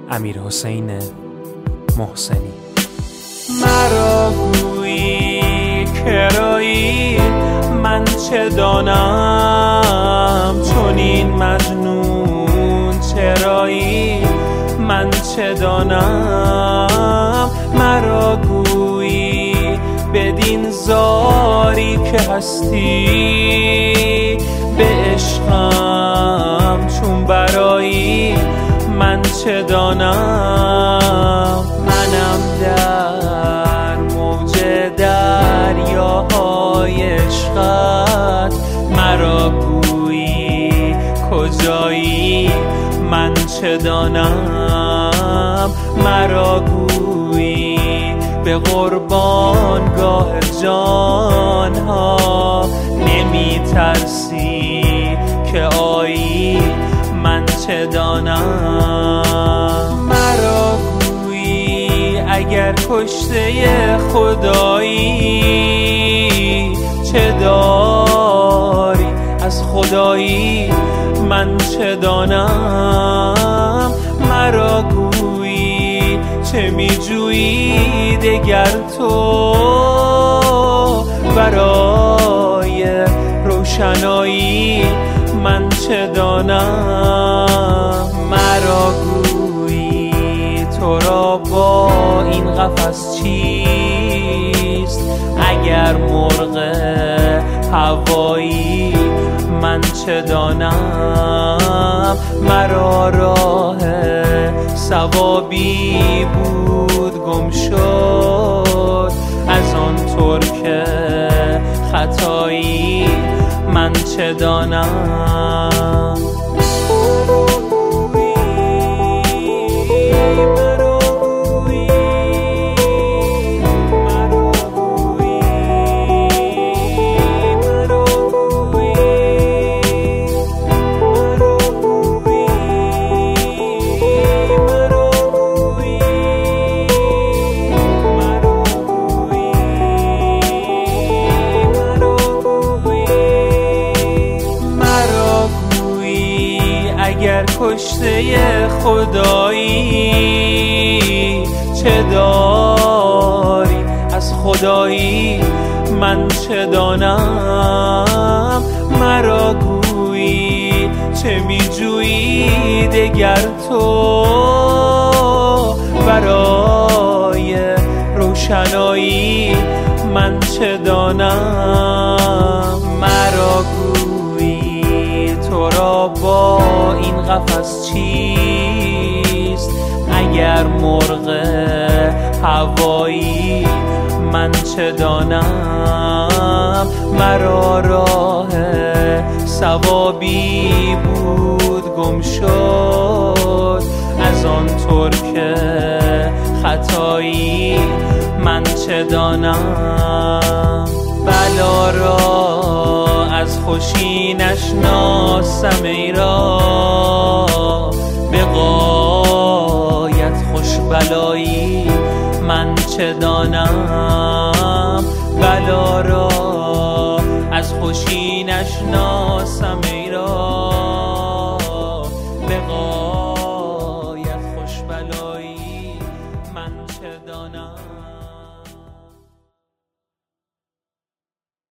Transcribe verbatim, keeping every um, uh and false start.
امیرحسین محسنی. مرا گویی کرایی من چه دانم، چون این مجنون چرایی من چه دانم. مرا گویی بدین زاری که هستی به عشقم چون برایی من چه دانم. منم در موج دریاهای عشقت، مرا گویی کجایی من چه دانم. مرا گویی به قربانگاه جانها نمی ترسی که آیی من چه دانم. مرا گویی اگر کشته خدایی چه داری از خدایی من چه دانم. مرا گویی چه می جویی دگر تو برای روشنایی من چه دانم. مرا گویی تو را با این قفس چیست، اگر مرغ هوایی من چه دانم. مرا راه ثوابی بود گم شد، از آن ترک خطایی من چه دانم. اگر کشته خدایی چه داری از خدایی من چه دانم. مرا گویی چه می جویی دگر تو برای روشنایی من چه دانم. مرا گویی تو را با این قفس چیست، اگر مرغ هوایی من چه دانم. مرا راه ثوابی بود گم شد، از آن ترک خطایی من چه دانم. بلا را از خوشی نشناسم ای را، به غایت خوش بلایی من چه دانم. بلا را